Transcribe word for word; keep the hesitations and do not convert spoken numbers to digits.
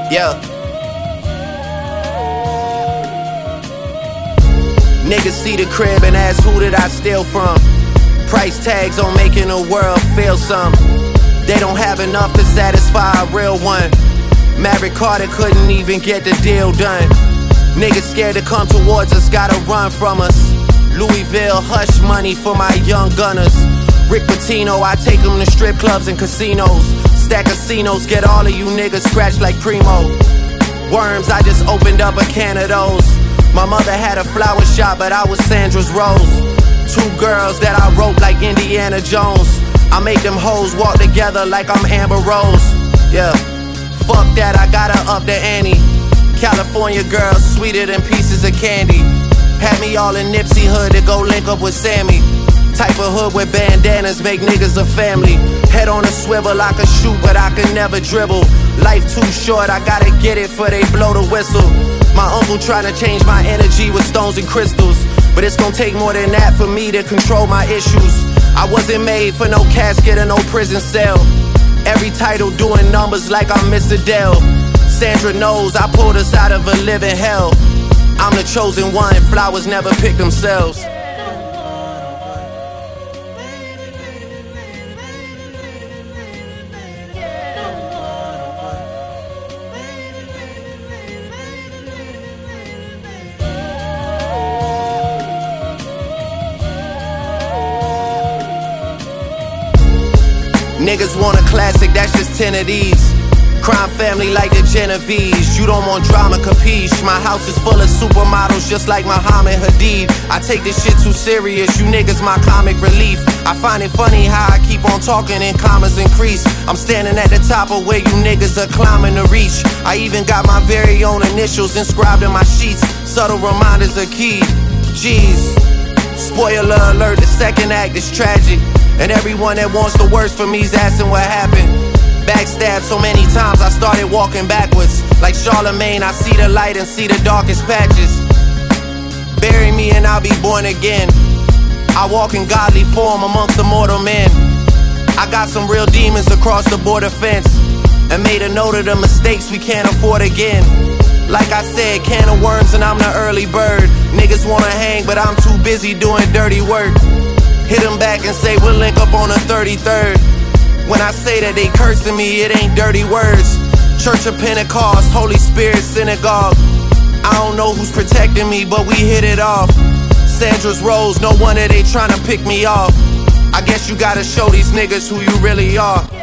Yeah. Niggas see the crib and ask who did I steal from. Price tags on making the world feel some. They don't have enough to satisfy a real one. Maverick Carter couldn't even get the deal done. Niggas scared to come towards us, gotta run from us. Louisville hush money for my young gunners. Rick Pitino, I take them to strip clubs and casinos. Stack casinos, get all of you niggas scratched like Primo. Worms, I just opened up a can of those. My mother had a flower shop, but I was Sandra's Rose. Two girls that I wrote like Indiana Jones. I make them hoes walk together like I'm Amber Rose. Yeah, fuck that, I gotta up the ante. California girls sweeter than pieces of candy. Had me all in Nipsey hood to go link up with Sammy. Type of hood with bandanas make niggas a family. Head on a swivel, I can shoot but I can never dribble. Life too short, I gotta get it for they blow the whistle. My uncle tryna change my energy with stones and crystals, but it's gon' take more than that for me to control my issues. I wasn't made for no casket or no prison cell. Every title doing numbers like I'm Miss Adele. Sandra knows I pulled us out of a living hell. I'm the chosen one, flowers never pick themselves. Niggas want a classic, that's just ten of these. Crime family like the Genovese. You don't want drama, capiche. My house is full of supermodels just like Muhammad Hadid. I take this shit too serious, you niggas my comic relief. I find it funny how I keep on talking and commas increase. I'm standing at the top of where you niggas are climbing to reach. I even got my very own initials inscribed in my sheets. Subtle reminders are key. Jeez. Spoiler alert, the second act is tragic. And everyone that wants the worst for me's asking what happened. Backstabbed so many times I started walking backwards. Like Charlemagne, I see the light and see the darkest patches. Bury me and I'll be born again. I walk in godly form amongst the mortal men. I got some real demons across the border fence, and made a note of the mistakes we can't afford again. Like I said, can of worms and I'm the early bird. Niggas wanna hang but I'm too busy doing dirty work. Hit them back and say we'll link up on the thirty-third. When I say that they cursing me, it ain't dirty words. Church of Pentecost, Holy Spirit synagogue. I don't know who's protecting me, but we hit it off. Sandra's Rose, no wonder they tryna pick me off. I guess you gotta show these niggas who you really are.